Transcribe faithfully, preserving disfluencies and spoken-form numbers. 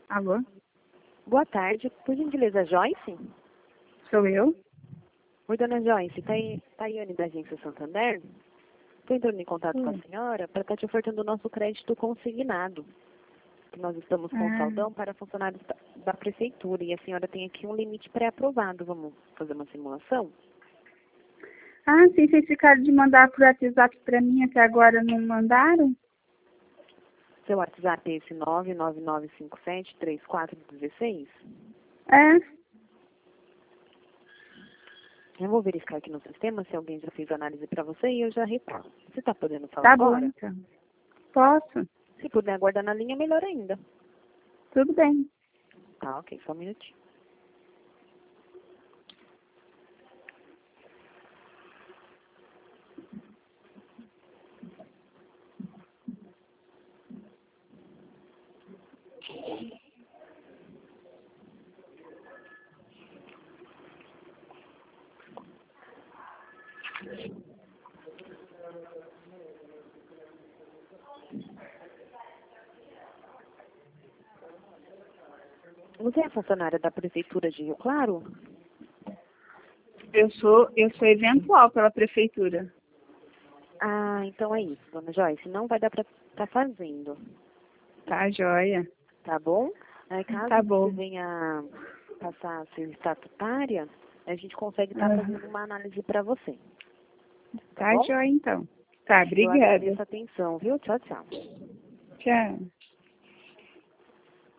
Alô? Boa tarde. Por gentileza, Joyce? Sou eu? Oi, dona Joyce. Tá aí, Tayane da Agência Santander. Estou entrando em contato com a Oi. senhora para estar te ofertando o nosso crédito consignado. Que nós estamos com Ah, saldão para funcionários da, da prefeitura. E a senhora tem aqui um limite pré-aprovado. Vamos fazer uma simulação? ah, sim, vocês ficaram de mandar por WhatsApp para mim, até agora não mandaram? Seu WhatsApp é esse nove nove nove cinco sete três quatro um seis? É, Eu vou verificar aqui no sistema se alguém já fez análise para você e eu já retorno. Você está podendo falar tá bom agora? então. Posso? Se puder aguardar na linha, melhor ainda. Tudo bem. Tá, ok. Só um minutinho. Você é funcionária da Prefeitura de Rio Claro? Eu sou, eu sou eventual pela prefeitura. Ah, então é isso, dona Joyce. Não vai dar para estar fazendo, Tá, joia. tá bom? Aí, caso Tá você bom. venha passar a ser estatutária, a gente consegue estar Aham. fazendo uma análise para você, tá Tá, bom? joia então. Tá, Eu obrigada. agradeço a atenção, viu? Tchau, tchau. Tchau.